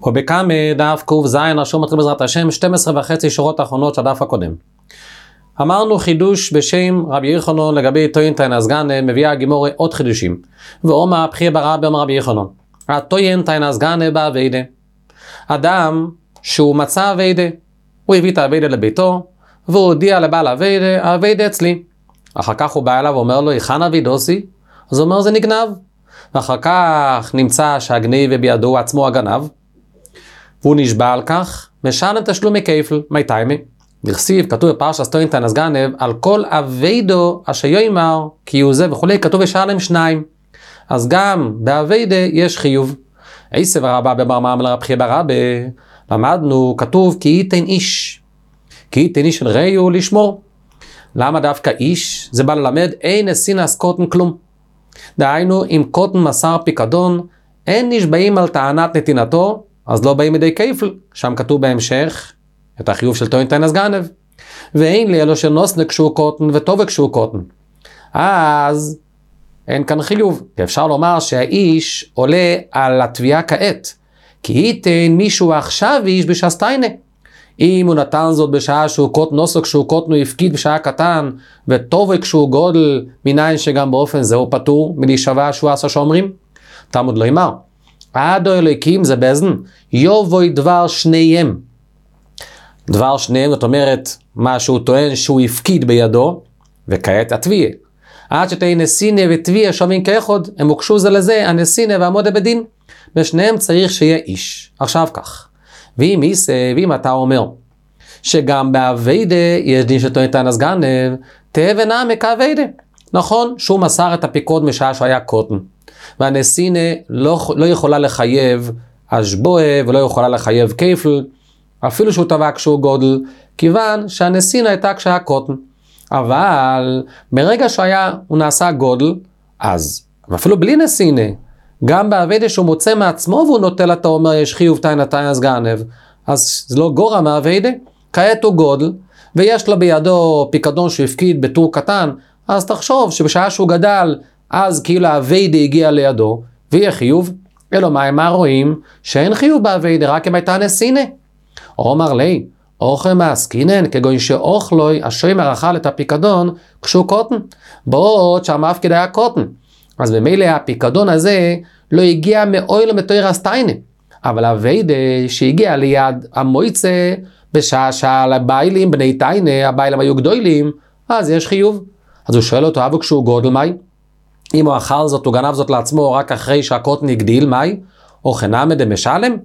ובכמה דף ק"ז רשום מתחיל בעזרת השם 12.5 שורות האחרונות של הדף הקודם. אמרנו חידוש בשם רבי יוחנן לגבי טוען תיינס גנב, מביאה הגימורה עוד חידושים. ואומר בחיי ברבי אומר רבי יוחנן, הטוען תיינס גנב באביידה. אדם שהוא מצא אביידה, הוא הביא את האביידה לביתו, והוא הודיע לבעל האביידה, האביידה אצלי. אחר כך הוא בא אליו ואומר לו, היכן אביידוסי? אז הוא אומר, זה נגנב. ואחר כך נמצא שהגניב בידו הוא עצמו הגנב, והוא נשבע על כך, משלם תשלומי כפל, מי תיימי? דכסיב, כתוב בפרשת טוען תיינס גנב, על כל אביידו אשר יאמר כי הוא זה וכולי, כתוב ושלם 2. אז גם באביידה יש חיוב. עשב רבה במאמר לרב חיי ברבי, למדנו, כתוב כי ייתן איש. כי ייתן איש של רעהו לשמור. למה דווקא איש? זה בא ללמד, אין אסינס קוטן כלום. דהיינו, אם קוטן מסר פיקדון, אין נשבעים על טענת נתינתו, אז לא באים מדי כפל. שם כתוב בהמשך את החיוב של טוען תיינס גנב. ואין לי אלו שנוסנה כשהוא קוטן וטוב כשהוא קוטן. אז אין כאן חיוב. אפשר לומר שהאיש עולה על התביעה כעת. כי ייתן מישהו עכשיו איש בשסטיינה. אם הוא נתן זאת בשעה שהוא קוטן, נוסו כשהוא קוטן הוא הפקיד בשעה קטן, וטוב כשהוא גודל, מניין שגם באופן זה הוא פטור, מלהישבע שהוא עשה שאומרים. תלמוד לא אמר. עד אלוהיקים זה באזן, יובוי דבר שניהם. דבר שניהם, זאת אומרת, מה שהוא טוען שהוא הפקיד בידו, וכעת התביעה. עד שתהיה נסינה ותביעה שווים כאחד, הם הוקשו זה לזה, הנסינה והמודה בדין. בשניהם צריך שיהיה איש. עכשיו כך. ואם אתה אומר, שגם באביידה יש דין שטוען תיינס גנב, תהא ונעמק האביידה. נכון, שהוא מסר את הפיקוד משעה שהיה קוטן. והנסינה לא יכולה לחייב השבועה, ולא יכולה לחייב כפל, אפילו שהוא טבע כשהוא גודל, כיוון שהנסינה הייתה כשהיה קוטן. אבל מרגע הוא נעשה גודל, אז, ואפילו בלי נסינה, גם באביידה שהוא מוצא מעצמו והוא נוטל אתה אומר יש חיוב תיינס גנב, אז זה לא גורע מהאביידה, כעת הוא גודל, ויש לו בידו פיקדון שהוא הפקיד בטור קטן, אז תחשוב שבשעה שהוא גדל, אז כאילו האביידה הגיע לידו, ויהיה חיוב, אלו מה רואים? שאין חיוב באביידה, רק אם הייתה נסינה. אומר לי, אוכל מעסקינן, כגון שאוכלוי, השוימר אכל את הפיקדון כשהוא קוטן, בעוד שהמפקיד היה קוטן. אז במילא הפיקדון הזה לא הגיע מאוי למתויר הסטיינה, אבל האביידה שהגיע ליד המויצה, בשעה שהביילים בני טיינה, הביילים היו גדולים, אז יש חיוב. אז הוא שואל אותו, אבו כשהוא גודל מי? אם הוא אכל זאת, הוא גנב זאת לעצמו רק אחרי שהקוטן הגדיל מי? או חנמא דמשלם?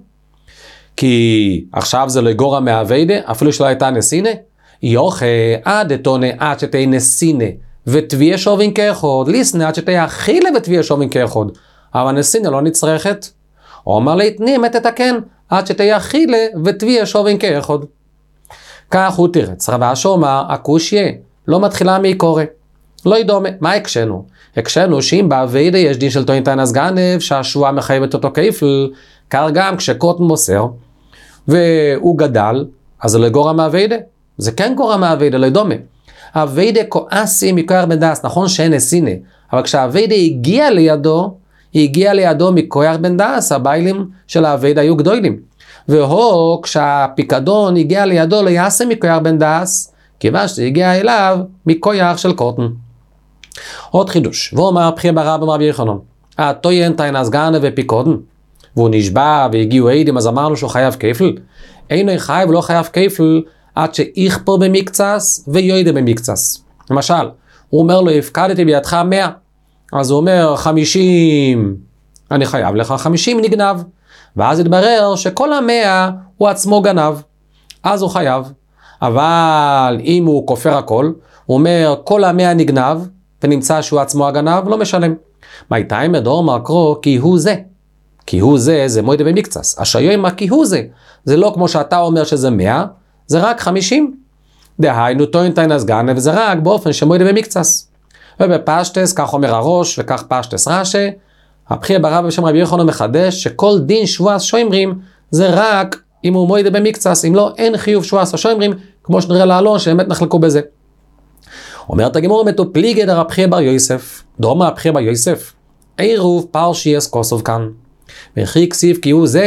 כי עכשיו זה לא יגורע מהאביידה, אפילו שלא הייתה נסינה. יוכה עד אתונה עד שתהיה נסינה, ותביעה שווים כאחד, ליסנה עד שתהיה אכילה ותביעה שווים כאחד. אבל נסינה לא נצרכת. הוא אומר להתני אמת תתקן, עד שתהיה אכילה ותביעה שווים כאחד. כך הוא תירץ. רב אשר אומר, הקושיה לא מתחילה מעיקורי. לא ידומה. מה הקשנו? הקשנו שאם באביידה יש דין של טוען תיינס גנב, שהשבועה מחייבת אותו כפל, כך גם כשקוטן מוסר, והוא גדל, אז זה לא גורע מהאביידה. זה כן גורע מהאביידה, לא ידומה. האביידה כועסי מכוח בן דאס, נכון שאין נסינה, אבל כשהאביידה הגיע לידו, היא הגיעה לידו מכוח בן דאס, הביילים של האביידה היו גדולים. והוא כשהפיקדון הגיע לידו לא יעשה מכוח בן דאס, כיוון שזה הגיע אליו מכוח של קוטן. עוד חידוש, והוא אומר בחיי ברבי רבי יוחנן, הטוען תיינס גנב ופיקדון, והוא נשבע והגיעו עדים, אז אמרנו שהוא חייב כפל. אינו חייב ולא חייב כפל, עד שיכפר במקצס ויועדה במקצס. למשל, הוא אומר לו, הפקדתי בידך 100, אז הוא אומר 50, אני חייב לך 50 נגנב, ואז יתברר שכל 100 הוא עצמו גנב, אז הוא חייב. אבל אם הוא כופר הכל, הוא אומר כל 100 נגנב, ונמצא שהוא עצמו הגנב, לא משלם. מי תיימא דאמר קרוא כי הוא זה. כי הוא זה מועדה במקצס. השיימה כי הוא זה לא כמו שאתה אומר שזה 100, זה רק 50. דהיינו טוען תיינס גנב זה רק באופן שמועדה במקצס. ובפשטס, כך אומר הראש וכך פשטס רש"י, הבחיי ברבי בשם רבי יוחנן מחדש שכל דין שבועת שומרים זה רק אם הוא מועדה במקצס, אם לא אין חיוב שבועת השומרים, כמו שנראה לעלון שבאמת נחלקו בזה. אומרת הגמרא מטופליגי דרב חיי בר יוסף, דאמר רב חיי בר יוסף, עירוב פרשייס כוסוב כאן. וכי כסיב כי הוא זה,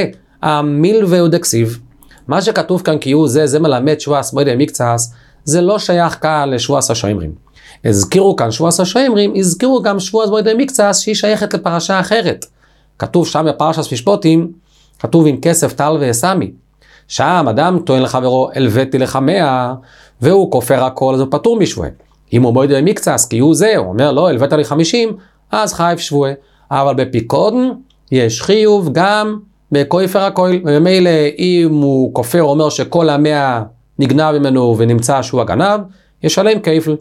המילווה הוא דקסיב. מה שכתוב כאן כי הוא זה מלמד שבועס מועדי מקצס, זה לא שייך כאן לשבועס השומרים. הזכירו כאן שבועס השומרים, הזכירו גם שבועס מועדי מקצס שהיא שייכת לפרשה אחרת. כתוב שם בפרשת משפטים, כתוב עם כסף טל ואסמי. שם אדם טוען לחברו, הלוויתי לך 100, והוא כופר הכל, אז הוא פטור משבועה. אם הוא מועד מקצס, כי הוא זה, הוא אומר לא, הלווית לי 50, אז חייב שבועה. אבל בפיקודן יש חיוב גם בכופר הכל, וממילא אם הוא כופר, אומר שכל 100 נגנב ממנו ונמצא שהוא הגנב, ישלם כפל.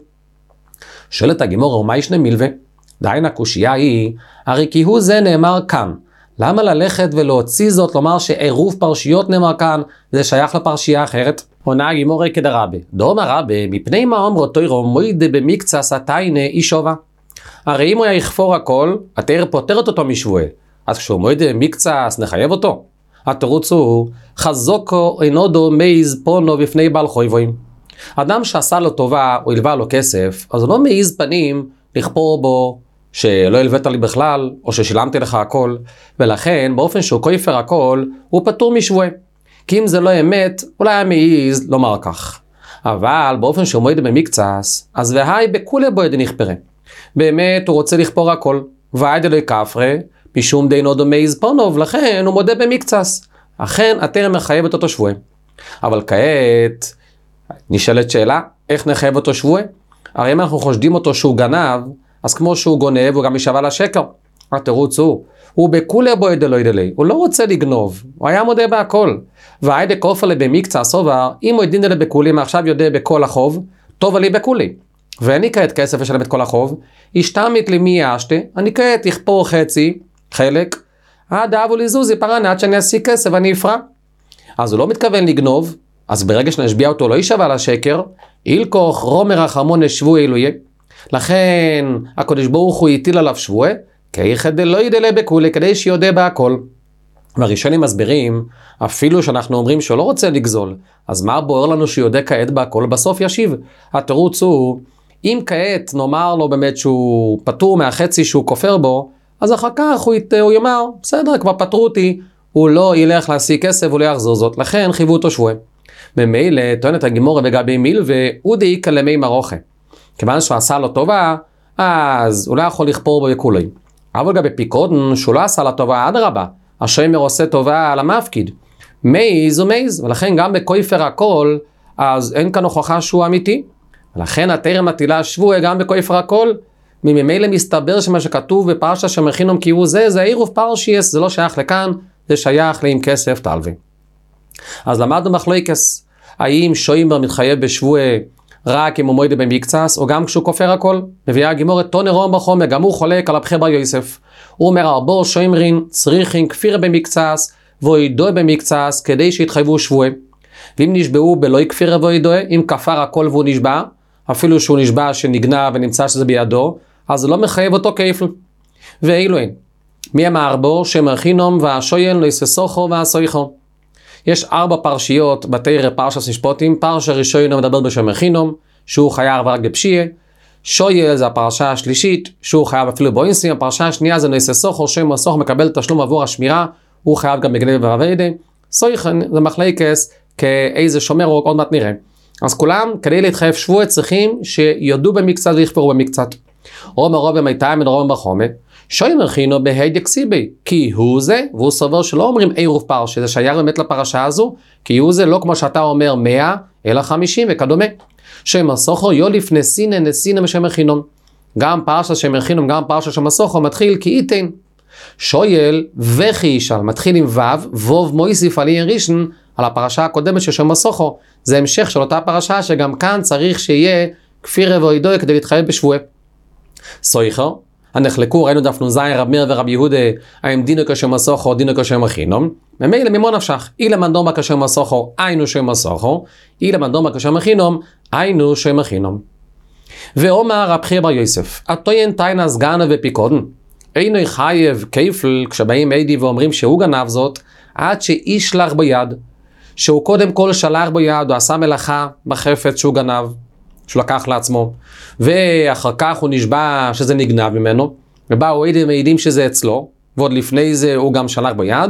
שואלת הגימור, מה ישנה מילווה? דהיינה הקושייה היא, הרי כי הוא זה נאמר כאן. למה ללכת ולהוציא זאת, לומר שעירוב פרשיות נאמר כאן, זה שייך לפרשייה אחרת? עונה הגימור כדרבה. דאמר רבה, מפני מה אומרו תוירו מוידה במקצס התיינה אישובה. הרי אם הוא יכפור הכל, התאר פותרת אותו משבועה. אז כשהוא מוידה במקצס, נחייב אותו. התירוץ הוא, חזוקו אינו דומייז פונו בפני בעל חויבוים. אדם שעשה לו טובה, או הלווה לו כסף, אז הוא לא מעיז פנים לכפור בו, שלא הלווית לי בכלל, או ששילמתי לך הכל, ולכן באופן שהוא כופר הכל, הוא פטור משבועה. כי אם זה לא אמת, אולי היה מעיז לומר כך. אבל באופן שהוא מועד במקצס, אז והי בכולי בועד נכפרה. באמת הוא רוצה לכפור הכל, ועד אלוהי כפרה, משום דינו דומייז פונוב, לכן הוא מודה במקצס. אכן התרם מחייב אותו שבועה. אבל כעת נשאלת שאלה, איך נחייב אותו שבועה? הרי אם אנחנו חושדים אותו שהוא גנב, אז כמו שהוא גונב, הוא גם ישבה לשקר. התירוץ הוא בכולי בועד אלוהי דלי, הוא לא רוצה לגנוב, הוא היה מודה בהכל. והיידה כופר לי במקצס סובר, אם הוא ידין לי בכולי, מעכשיו יודע בכל החוב, טוב לי בכולי. ואני כעת כסף לשלם את כל החוב, השתמית לי מי ישתה, אני כעת יכפור חלק, עד אבו לי זוזי פרנה, עד שאני אעשי כסף ואני אפרע. אז הוא לא מתכוון לגנוב, אז ברגע שנשביע אותו לא ישבה לשקר, אילכוך רומר החמון לשבוע אלוהי. לכן הקדוש ברוך הוא יטיל עליו שבועה, כיחד לא ידלה בכולי, כדי שיודע בהכל. והראשונים מסבירים, אפילו שאנחנו אומרים שהוא לא רוצה לגזול, אז מה בוער לנו שיודע כעת בהכל? בסוף ישיב. התירוץ הוא, אם כעת נאמר לו באמת שהוא פטור מהחצי שהוא כופר בו, אז אחר כך הוא יאמר, בסדר, כבר פטרו אותי, הוא לא ילך להשיג כסף, הוא לא יחזור זאת, לכן חייבו אותו שבועה. ממילא טוענת הגימורה וגבי מילווה, הוא דאיקה למי מרוחה. כיוון שהוא עשה לו טובה, אז הוא לא יכול לכפור בו בכולי. אבל גם בפיקודן, שהוא לא עשה לו טובה, אדרבה, השומר עושה טובה על המפקיד. מייז הוא מייז, ולכן גם בכופר הכל, אז אין כאן הוכחה שהוא אמיתי. ולכן התרם מטילה שבועה גם בכופר הכל, ממילא מסתבר שמה שכתוב בפרשה שמכינום כי הוא זה עירוב פרשייס, זה לא שייך לכאן, זה שייך עם כסף תלווה. אז למדנו מחלוקס, האם שומר מתחייב בשבועה רק אם הוא מועד במקצס, או גם כשהוא כופר הכל? מביאה הגימורת תונר רום בחומר, גם הוא חולק על הבחר בר יוסף. הוא אומר, הרבה שומרים צריכים כפיר במקצס, ואוידוי במקצס, כדי שיתחייבו שבועה. ואם נשבעו בלא כפיר ואוידוי, אם כפר הכל והוא נשבע, אפילו שהוא נשבע שנגנב ונמצא שזה בידו, אז זה לא מחייב אותו כפל. ואילו אין. מי אמר בו שמרחינום והשוין לא יססוכו והסויכו. יש 4 פרשיות בתרא פרשת משפטים. פרשה ראשונה מדבר בשם מרחינום, שהוא חייב רק בפשיעה. שויל זה הפרשה השלישית, שהוא חייב אפילו באינסים. הפרשה השנייה זה נויססוכו, שמסוך מקבל תשלום עבור השמירה, הוא חייב גם בגנב ועבדה. סויכן זה מחלקס כאיזה שומר, עוד מעט נראה. אז כולם, כדי להתחייב שבועה, צריכים שיודו במקצת ויכפרו במקצת. רומר רוב מיתיים ודרום בחומת, שוי מרחינו בהיד יקסיבי, כי הוא זה, והוא סובר שלא אומרים עירוב פרשה, זה שייך באמת לפרשה הזו, כי הוא זה לא כמו שאתה אומר 100, אלא 50 וכדומה. שמסוכו יוליף נסינא משם מרחינום. גם פרשה שמרחינום, גם פרשה שמסוכו מתחיל כי איתן. שויל וכי ישאל, מתחיל עם ווב מויסיף על ירישן, על הפרשה הקודמת ששם מסוכו. זה המשך של אותה פרשה שגם כאן צריך שיהיה כפיר ואוידוי כדי להתחייב בשבועה. סויכו, הנחלקו, ראינו דף נ"ז רב מאיר ורב יהודה, האם דינו כשם מסוכו או דינו כשם מכינום. ממילא ממו נפשך, אילמא דומא כשם מסוכו, היינו שם מסוכו, אילמא דומא כשם מכינום, היינו שם מכינום. ואומר רב חייא בר יוסף, התוין תיינה סגנה ופיקודן, אינו חייב כפל כשבאים עדי ואומרים שהוא גנב זאת, עד שישלח ביד, שהוא קודם כל שלח ביד, הוא עשה מלאכה בחפץ שהוא גנב, שהוא לקח לעצמו, ואחר כך הוא נשבע שזה נגנב ממנו, ובאו עדים מעידים שזה אצלו, ועוד לפני זה הוא גם שלח ביד,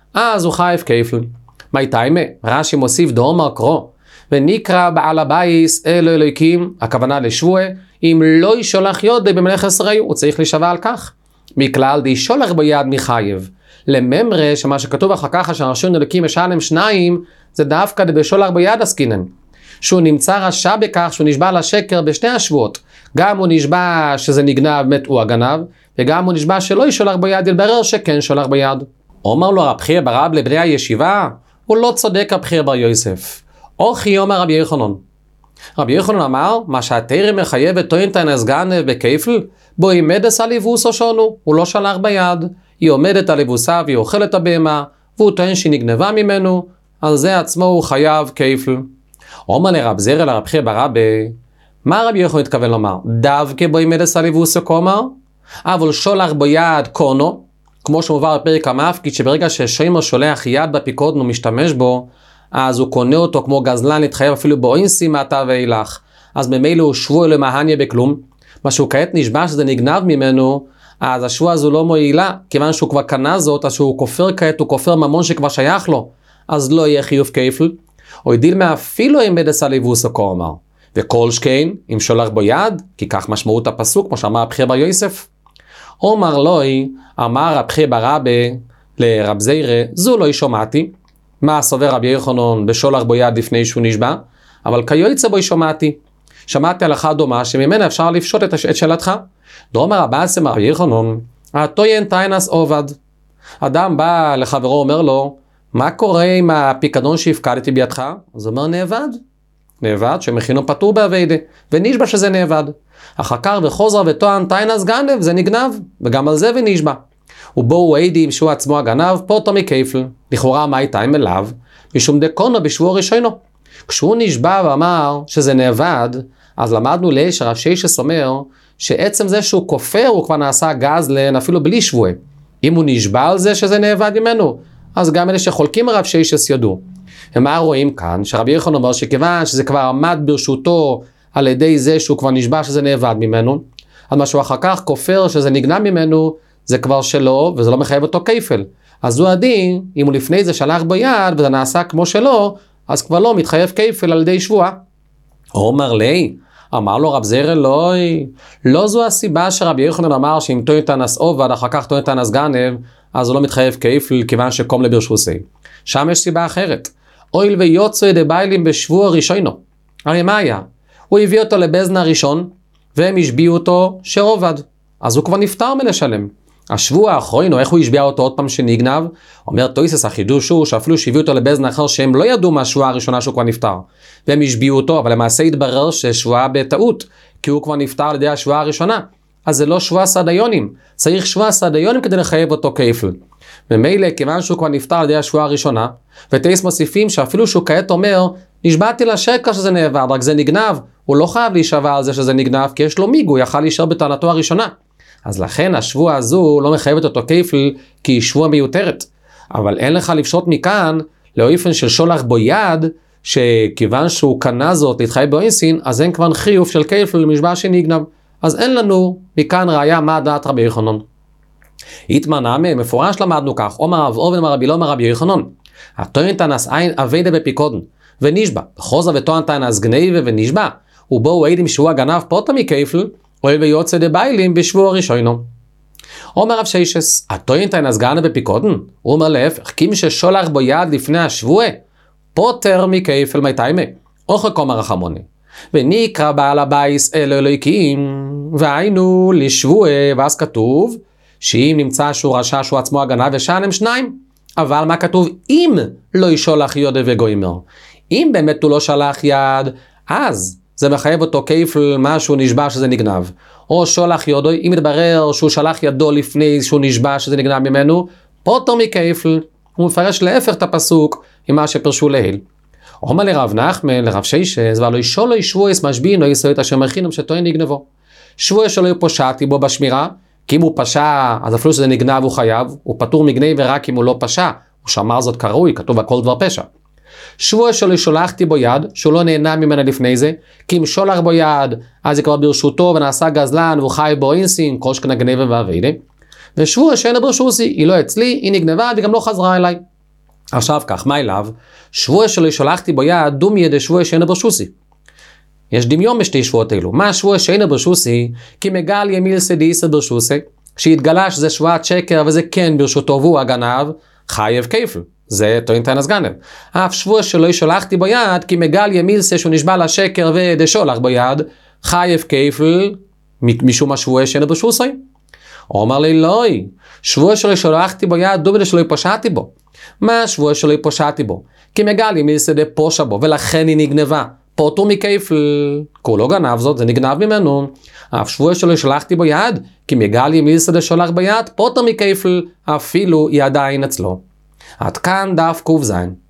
אז הוא חייב כפל. מה תימה? רש"י מוסיף דאמר קרוא, ונקרא בעל הבייס אלו אלוהיקים, הכוונה לשבועה, אם לא ישולח יודי במלך ישראל, הוא צריך להישבע על כך. מכלל די שולח בו יד מחייב. לממרה שמה שכתוב אחר כך שהרשון אלוקים משלם 2, זה דווקא בשולח בו יד עסקינן. שהוא נמצא רשע בכך שהוא נשבע לשקר בשני השבועות. גם הוא נשבע שזה נגנב, באמת הוא הגנב, וגם הוא נשבע שלא ישולח בו יד, ילברר שכן שולח בו יד. אומר לו רב חייא בר רב לבני הישיבה, הוא לא צודק רב חייא בר יוסף. אוכי אומר רבי יוחנן. רבי יוחנן אמר, מה שהתורה מחייבת טוענתן אז גנב בכפל, בו היא עומדת על לבוסו שונו, הוא לא שלח ביד, היא עומדת על לבוסה והיא אוכלת הבהמה, והוא טוען שהיא נגנבה ממנו, על זה עצמו הוא חייב כפל. אומר לרב זרע לרב חייא בר רב, מה רבי יוחנן התכוון לומר? דווקא בו היא עומדת על לבוסו כומר, אבל שולח בו יד קונו, כמו שמובא בפרק המפקיד, שברגע ששיימר שולח יד בפיקודן ומשתמש בו, אז הוא קונה אותו כמו גזלן, להתחייב אפילו באוינסי מעתה ואילך. אז ממילא הוא שבוע למהניה בכלום. מה שהוא כעת נשבע שזה נגנב ממנו, אז השבוע הזו לא מועילה, כיוון שהוא כבר קנה זאת, אז שהוא כופר כעת, הוא כופר ממון שכבר שייך לו. אז לא יהיה חיוב כפל. או ידיל מאפילו אם בדסה ליבוסו כאומר. וכל שכן, אם שולח בו יד, כי כך משמעות הפסוק, כמו שאמר רב חייא בר יוסף. אומר לוי, אמר רב חייא בר רב לרב זירא, זו לא שמעתי. מה סובר רבי יוחנן בשולח בו יד לפני שהוא נשבע? אבל כיוצא בו שמעתי הלכה דומה שממנה אפשר לפשוט את שאלתך. דאמר רבא אסי רבי יוחנן, הטוען תיינס עובד. אדם בא לחברו אומר לו, מה קורה עם הפיקדון שהפקדתי בידך? אז הוא אומר נאבד שמכינו פטור באביידה, ונשבע שזה נאבד. אחר כך וחוזר וטוען תיינס גנב, זה נגנב, וגם על זה ונשבע. ובואו עדים שהוא עצמו הגנב, פוטו מכפל. לכאורה מה הייתה עם אליו? משום דקונו בשבוע ראשונו. כשהוא נשבע ואמר שזה נאבד, אז למדנו שרב שיישס אומר, שעצם זה שהוא כופר הוא כבר נעשה גזלן אפילו בלי שבוע. אם הוא נשבע על זה שזה נאבד ממנו, אז גם אלה שחולקים רב שיישס ידעו. ומה רואים כאן? שרבי יוחנן אומר שכיוון שזה כבר עמד ברשותו על ידי זה שהוא כבר נשבע שזה נאבד ממנו, אז משהו אחר כך כופר שזה נגנב ממנו, זה כבר שלו, וזה לא מחייב אותו כפל. אז הוא הדין, אם הוא לפני זה שלח בו יד, וזה נעשה כמו שלו, אז כבר לא מתחייב כפל על ידי שבועה. אומר לי, אמר לו רב זרע, לא זו הסיבה שרבי יוחנן אמר שאם טוען נס עובד, אחר כך טוען נס גנב, אז הוא לא מתחייב כפל, כיוון שקום לברשוסי. שם יש סיבה אחרת. אויל ויוצא דביילים בשבוע ראשונו. הרי מה היה? הוא הביא אותו לבזן הראשון, והם השביעו אותו שעובד. אז הוא כבר נפטר מלשלם. השבוע האחרון, או איך הוא השביע אותו עוד פעם שנגנב, אומר תויסס החידוש הוא שאפילו שהביאו אותו לבזן אחר שהם לא ידעו מהשבועה הראשונה שהוא כבר נפטר. והם השביעו אותו, אבל למעשה התברר ששבועה בטעות, כי הוא כבר נפטר על ידי השבועה הראשונה. אז זה לא שבועה סדיונים. צריך שבועה סדיונים כדי לחייב אותו כפל. ומילא, כיוון שהוא כבר נפטר על ידי השבועה הראשונה, ותייס מוסיפים שאפילו שהוא כעת אומר, נשבעתי לשקר שזה נאבד, רק זה נגנב, הוא לא חייב להישבע על זה שזה נגנב, כי יש לו מיג, הוא יכל להישאר בטענתו הראשונה. אז לכן השבועה הזו לא מחייבת אותו כפל, כי היא שבועה מיותרת. אבל אין לך לפשוט מכאן, לאופן של שולח בו יד, שכיוון שהוא קנה זאת להתחייב באוינסין, אז אין כבר חיוב של כפל למשבע שנגנב. אז אין לנו מכאן ראיה מה דעת רבי יוחנן. התמנה מפורש למדנו כך, אומר רב אובן אמר רבי לא אמר רבי יוחנן, הטוען תנס עין אביידה בפיקודן, ונשבע, וחוזר וטוען תנס גניבה ונשבע, ובו עדים שהוא הגנב פוטה מכפל, אוהל ויוצא דביילים בשבוע ראשונו. אומר רב שיישס, הטוען תנס גנב בפיקודן, הוא אומר להפך, כי מי ששולח בו יד לפני השבוע, פוטר מכפל מייטיימה, אוכק אומר רחמוני. ונקרא בעל הבייס אלו אלוהיקים, והיינו לשבוע, ואז כתוב, שאם נמצא שהוא רשע שהוא עצמו הגנב ושלם 2, אבל מה כתוב? אם לא ישולח יודה וגוימר. אם באמת הוא לא שלח יד, אז זה מחייב אותו כפל משהו נשבע שזה נגנב. או שולח יודו, אם יתברר שהוא שלח ידו לפני שהוא נשבע שזה נגנב ממנו, פוטר מכפל. הוא מפרש להפך את הפסוק עם מה שפרשו להיל. אומר לרב נחמן, לרב שיישס, ולא ישולו ישבועס משביעין, לא יסו את אשר מכינם שטוען נגנבו. שבוע שלא פושעתי בו בשמירה, כי אם הוא פשע, אז אפילו שזה נגנב הוא חייב, הוא פטור מגנב ורק אם הוא לא פשע, הוא שמר זאת קרוי, כתוב הכל דבר פשע. שבוע שלא שולחתי בו יד, שהוא לא נהנה ממנה לפני זה, כי אם שולח בו יד, אז זה כבר ברשותו ונעשה גזלן והוא חי בו אינסין, כל שכנה גנבה ואביידה. ושבוע שאין ברשוסי, היא לא אצלי, היא נגנבה וגם לא חזרה אליי. עכשיו כך, מה אליו? שבוע שלא שלחתי בו יד, דומיה דשבוע שאינו ברשוסי. יש דמיון בשתי שבועות אלו. מה השבוע שאינו ברשוסי? כי מגל ימילסא דאיסא ברשוסי, שהתגלה שזה שבועת שקר וזה כן ברשותו והוא הגנב, חייב כפל. זה טוען תנס גנב. אף שבוע שלא שלחתי בו יד, כי מגל ימילסא שהוא נשבע לשקר ודשולח בו יד, חייב כפל משום השבוע שאינו ברשוסי. הוא אומר לי, לא, שבוע שלא שלחתי בו יד, דומיה דשלא פשעתי בו. מה השבוע שלא פשעתי בו? כי מגל ימילסא דפושע בו, ולכן היא נגנבה. פוטר מכפל, כולו גנב זאת, זה נגנב ממנו. אף שבוע שלא שלחתי בו יד, כי מגל ימילסא דשולח ביד, פוטר מכפל, אפילו היא עדיין אצלו. עד כאן דף ק"ז.